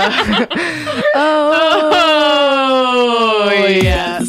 Oh, yes.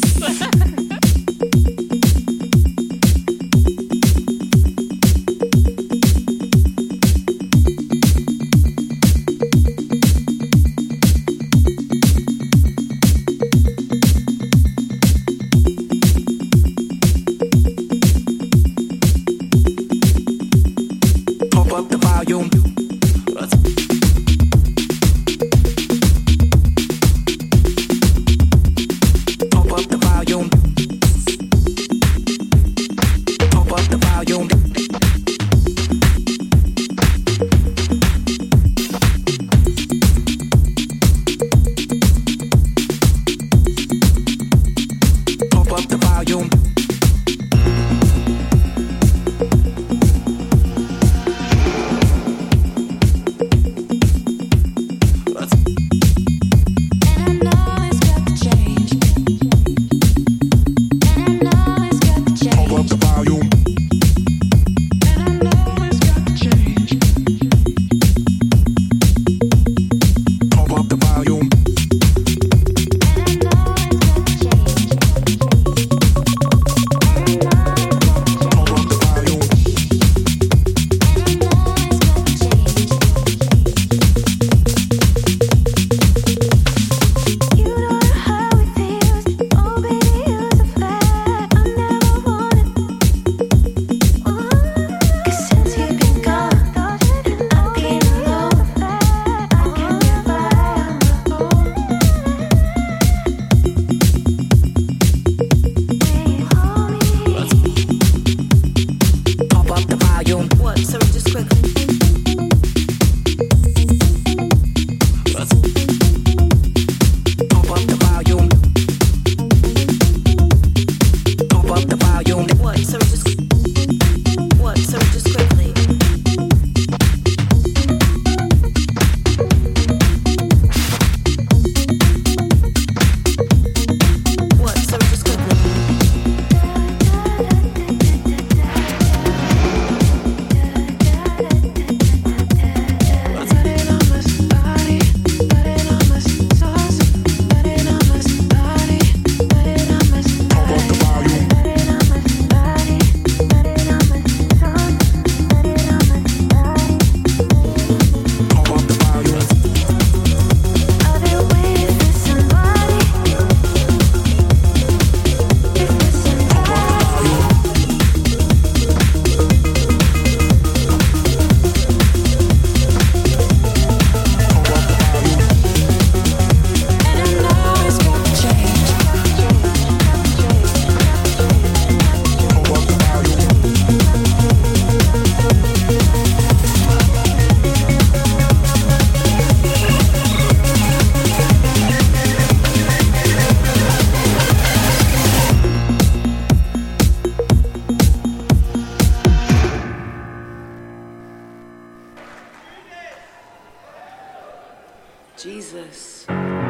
Jesus.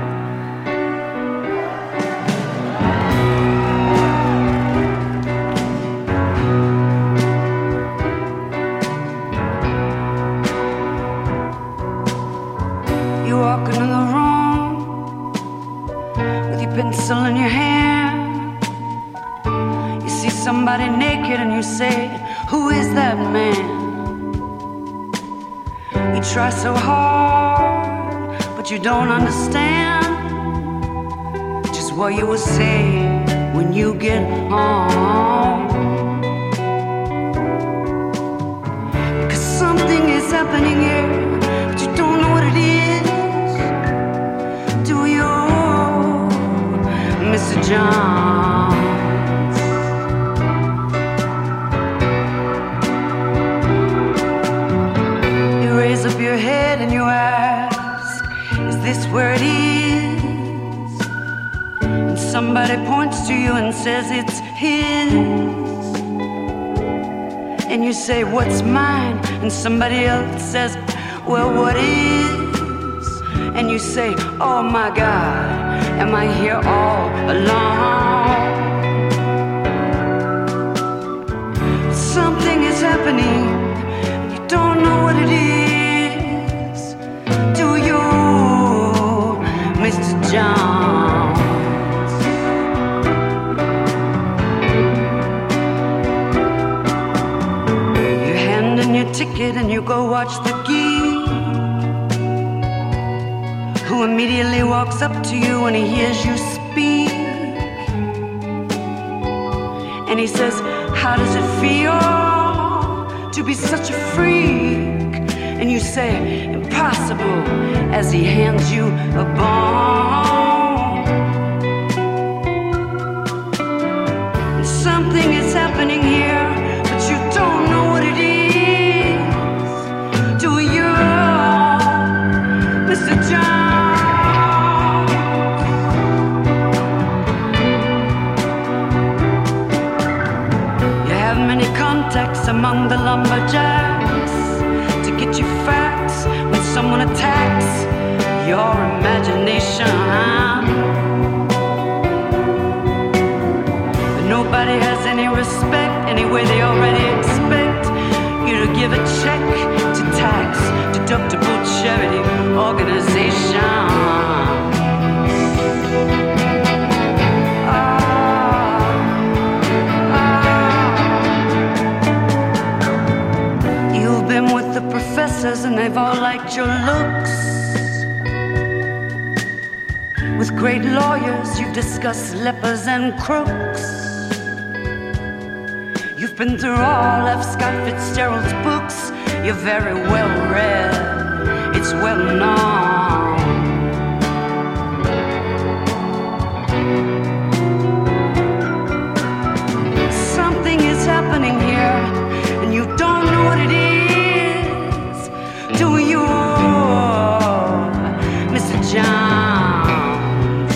You walk into the room with your pencil in your hand. You see somebody naked and you say, who is that man? You try so hard, but you don't understand just what you will say when you get home. Because something is happening here, but you don't know what it is. Do you, Mr. Johns? You raise up your head and you ask, is this where it is? And somebody points to you and says it's his. And you say, what's mine? And somebody else says, well, what is? And you say, oh my God, am I here all alone? Something is happening, you don't know what it is. Do you, watch the geek who immediately walks up to you when he hears you speak, and he says, how does it feel to be such a freak? And you say, impossible, as he hands you a bone. And something is happening here, but you don't know what it is, do you, Mr. John? Contacts among the lumberjacks to get you facts when someone attacks your imagination. But nobody has any respect, anyway they already expect you to give a check to tax deductible charity organization. And they've all liked your looks. With great lawyers you've discussed lepers and crooks. You've been through all of Scott Fitzgerald's books. You're very well read, it's well known. Something is happening here, and you don't know what it is. Do you, Mr. Jones?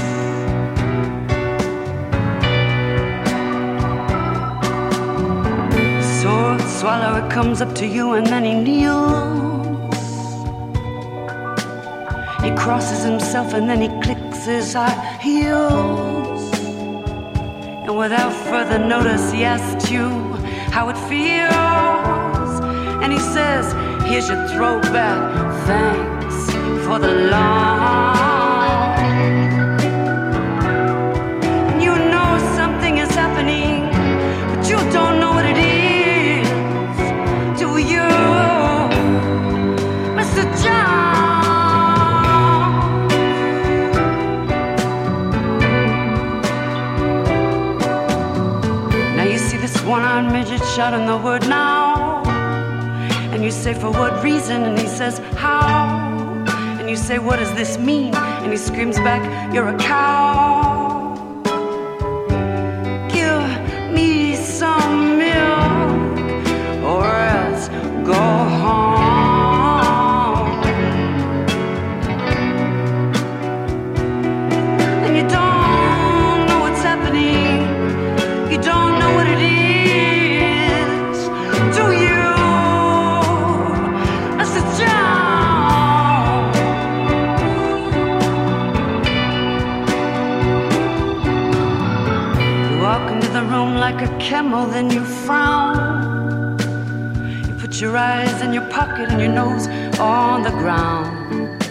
Sword swallower comes up to you and then he kneels. He crosses himself and then he clicks his high heels. And without further notice he asks you how it feels. And he says, here's your throwback, thanks for the loan. You know something is happening, but you don't know what it is, do you, Mr. John? Now you see this one-eyed midget shouting the word now. And you say, for what reason? And he says, how? And you say, what does this mean? And he screams back, you're a cow. Give me some milk, or else go home. And you don't know what's happening. You don't know what it is, do you? Like a camel, then you frown. You put your eyes in your pocket and your nose on the ground.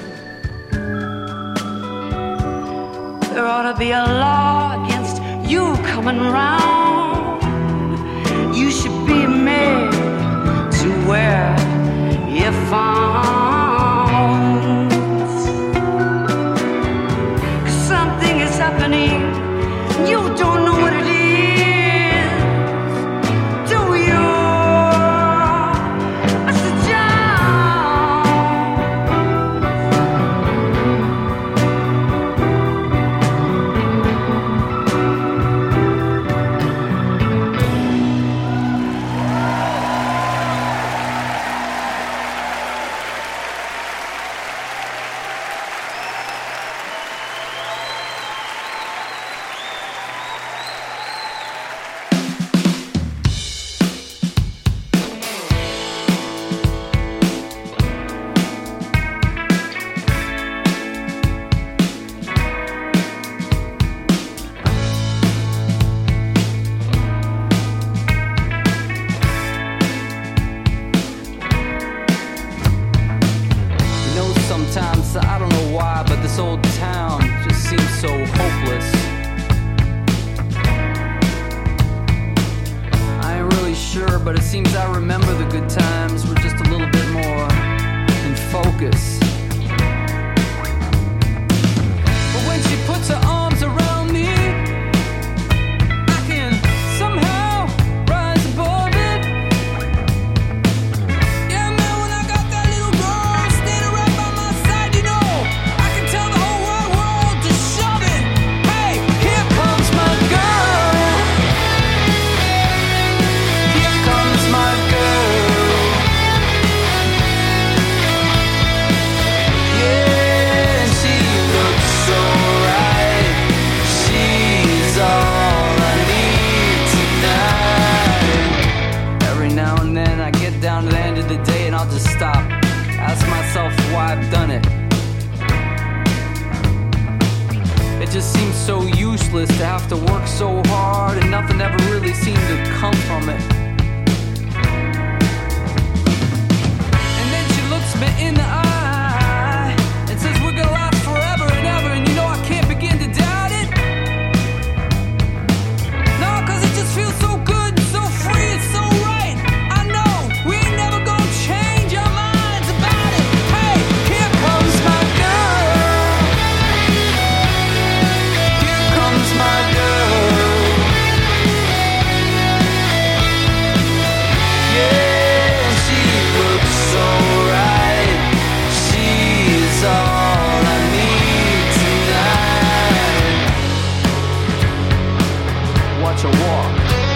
There ought to be a law against you coming round. You should be made to wear earphones. 'Cause something is happening, you don't know what it is. But it seems I remember the good times were just a little bit more hopeless to have to work so hard and nothing ever really seemed to come from it. And then she looks me in the eye and says we're gonna last forever and ever, and you know I can't begin to doubt it. No, cause it just feels so good and so free and so right. I know we ain't never gonna change our minds about it. Hey, here comes my girl. Here comes my girl. Yeah, she looks so right. She's all I need tonight. Watch her walk.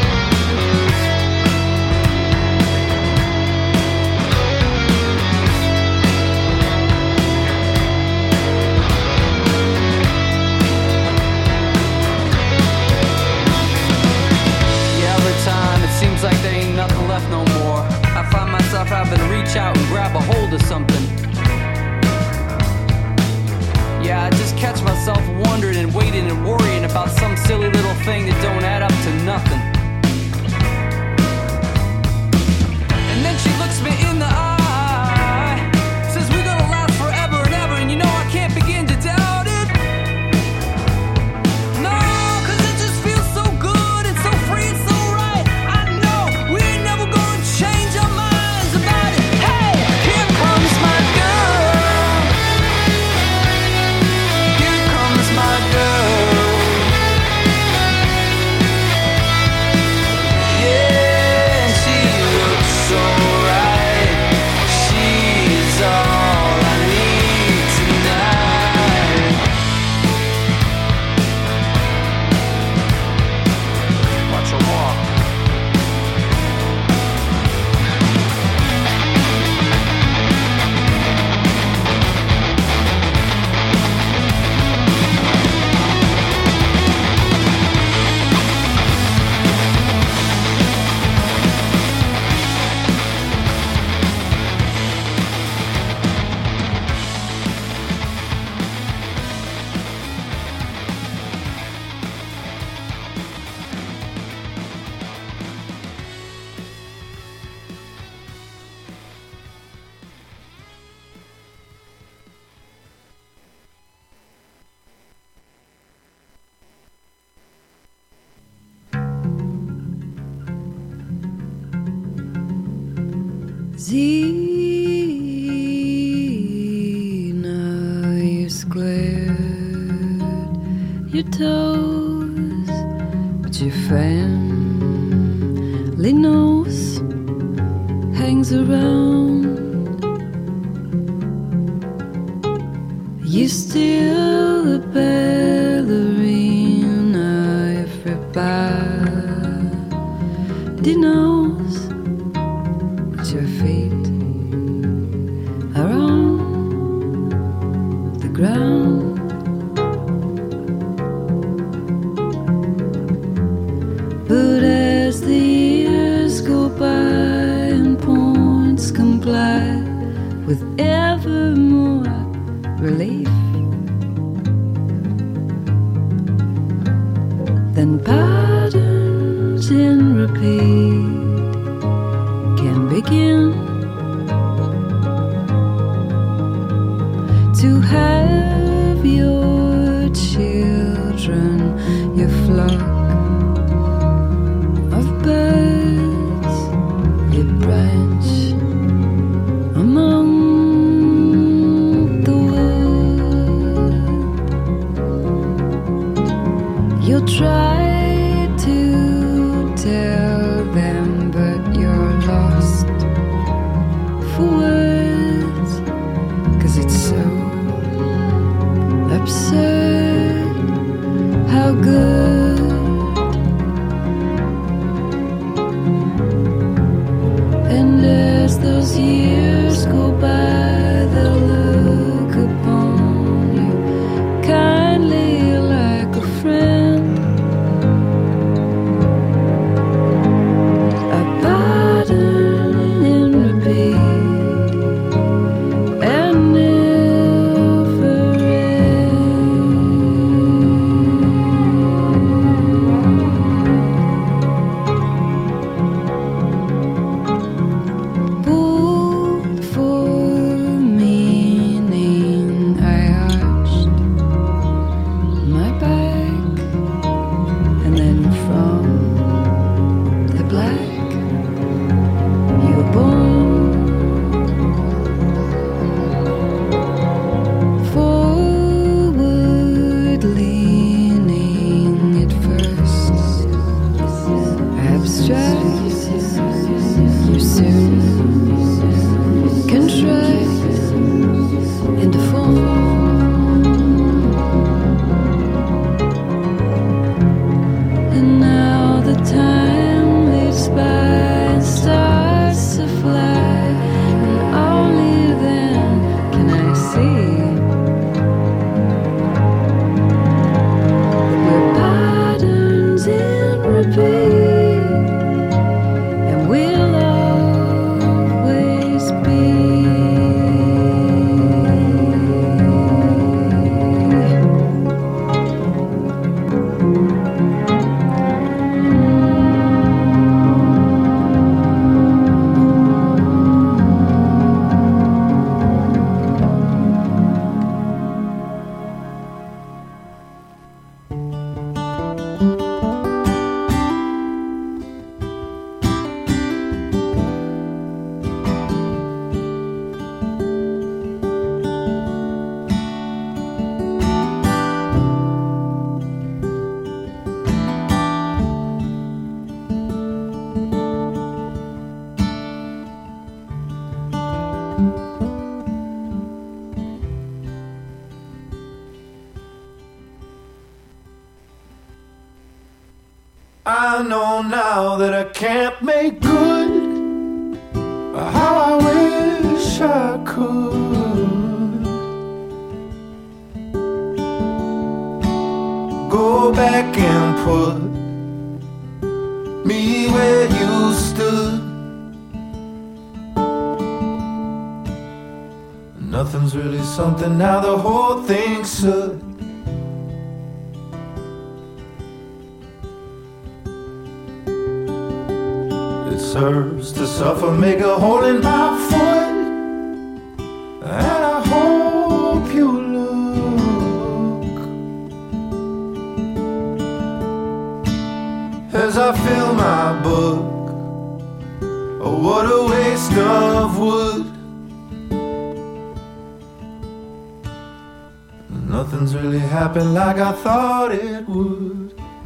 Time, it seems like there ain't nothing left no more. I find myself having to reach out and grab a hold of something. Yeah, I just catch myself wondering and waiting and worrying about some silly little thing that don't add up to nothing. And then she looks me in the eye, says we're gonna last forever and ever, and you know I can't begin to doubt it. No, cause it just feels so good and so free and so right. I know we ain't never gonna change our minds about it. Hey, here comes my girl. Here comes my girl. Yeah, and she looks so right. She's all I need tonight. Watch her walk. Zena, you squared your toes, but your family nose hangs around. You still a ballerina, everybody knows that your feet are on the ground. But as the years go by and points comply with ever more relief, then patterns in repeat can begin to have your children, your flock of birds, your branch among the wood. You'll try to tell them, but you're lost for words, 'cause it's so absurd how good. And as those years go by, they'll look upon you kindly like a friend, a pattern in repeat and never end. I know now that I can't make good how I wish I could. Go back and put me where you stood. Nothing's really something now, the whole thing should. It serves to suffer, make a hole in my foot, and I hope you look as I fill my book. Oh, what a waste of wood. Nothing's really happened like I thought it would.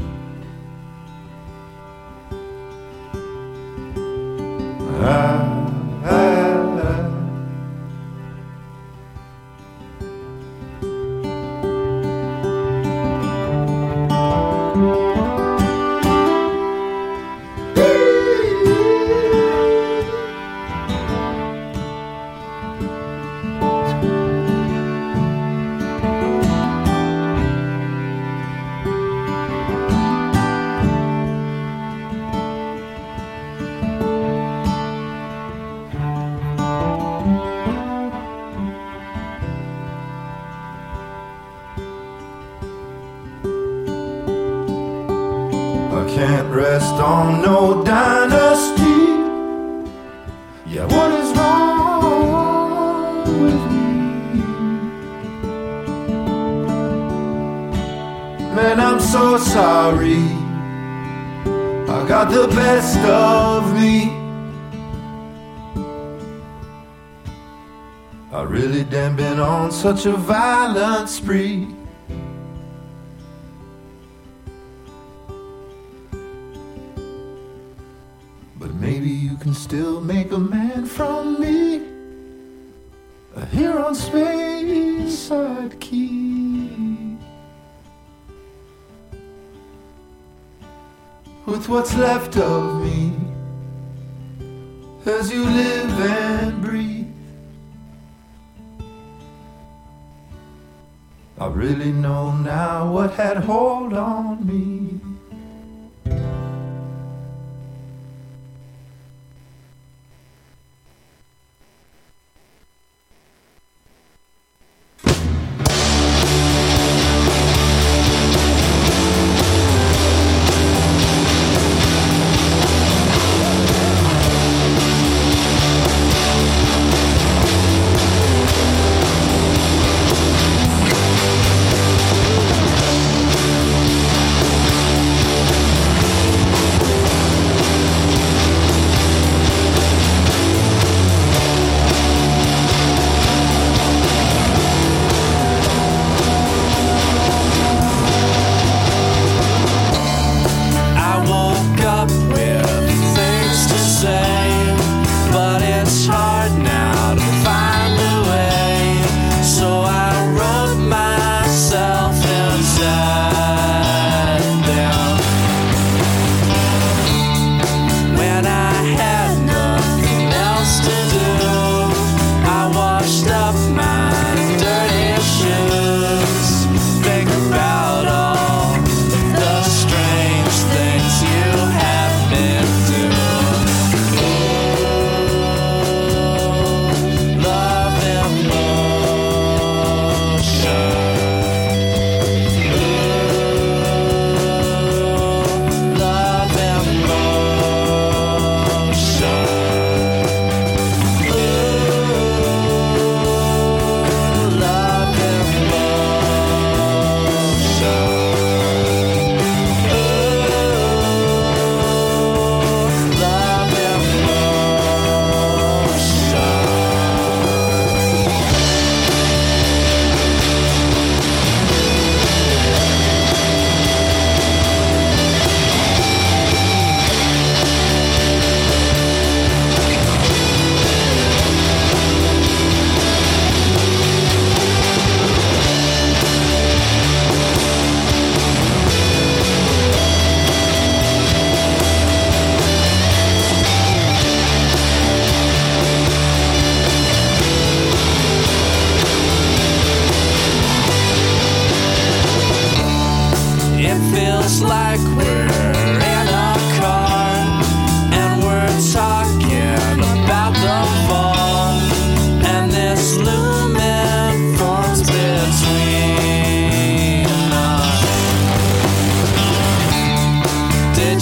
Can't rest on no dynasty. Yeah, what is wrong with me? Man, I'm so sorry. I got the best of me. I really damn been on such a violent spree. Maybe you can still make a man from me, here on Speyside Key. With what's left of me, as you live and breathe, I really know now what had hold on me.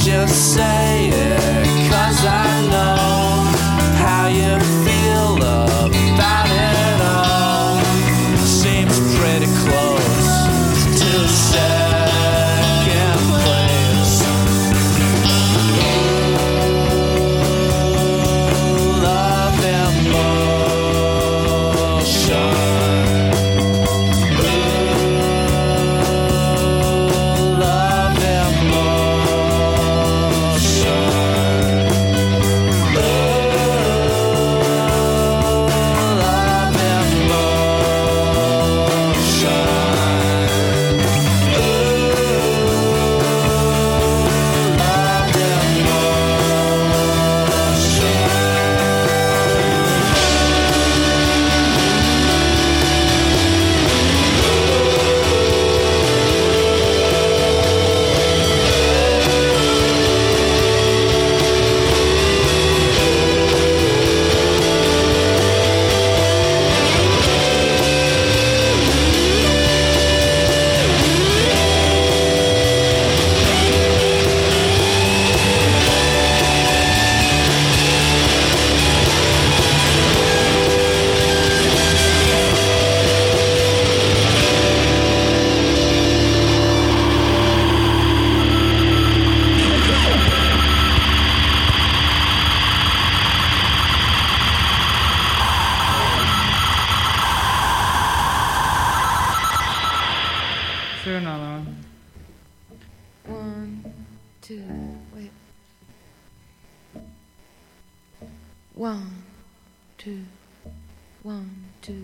just say it, 'cause I know how you feel about it all. Seems pretty close to second place. Love emotion. Love do another one. 1, 2, wait. 1, 2, 1, 2.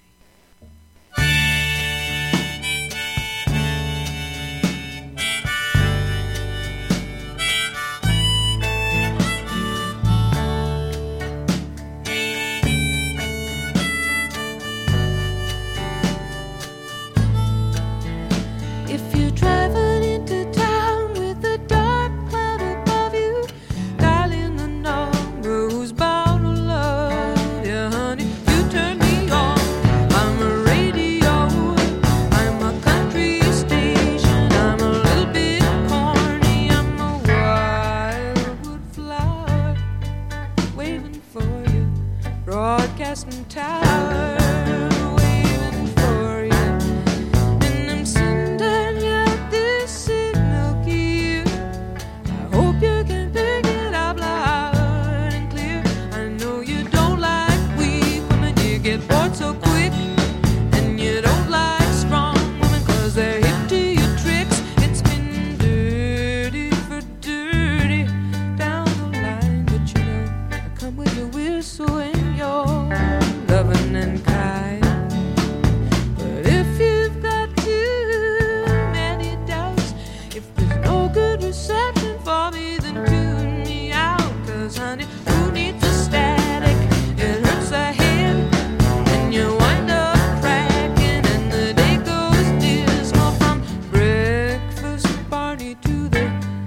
If you're driving into town with a dark cloud above you, dialing the number who's bound to love you, honey, you turn me on. I'm a radio, I'm a country station, I'm a little bit corny, I'm a wildwood flower, waving for you, broadcasting tower, waving for you. And I'm sending you this signal key. I hope you can pick it up loud and clear. I know you don't like weak women, you get bored so quick. And you don't like strong women, 'cause they're hip to your tricks. It's been dirty for dirty down the line. But you know, I come with a whistle and your loving and kind. But if you've got too many doubts, if there's no good reception for me, then tune me out. 'Cause honey, who needs a static? It hurts the head, and you wind up cracking, and the day goes dismal from breakfast party to the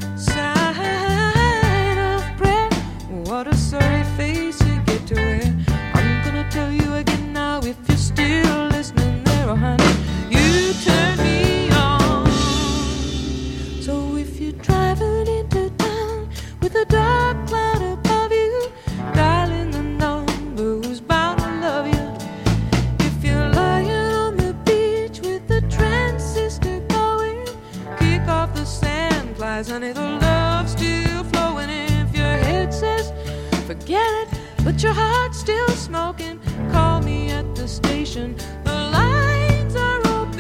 sign of prayer. What a sorry face you get to wear. I'm gonna tell you again now, if you're still listening there, oh honey, you turn me on. So if you're driving into town with a dark cloud above you, dialing the number who's bound to love you. If you're lying on the beach with the transistor going, kick off the sandflies, honey, the love's still flowing. If your head says forget it, but your heart's still smoking, call me at the station. The lines are open.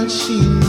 what she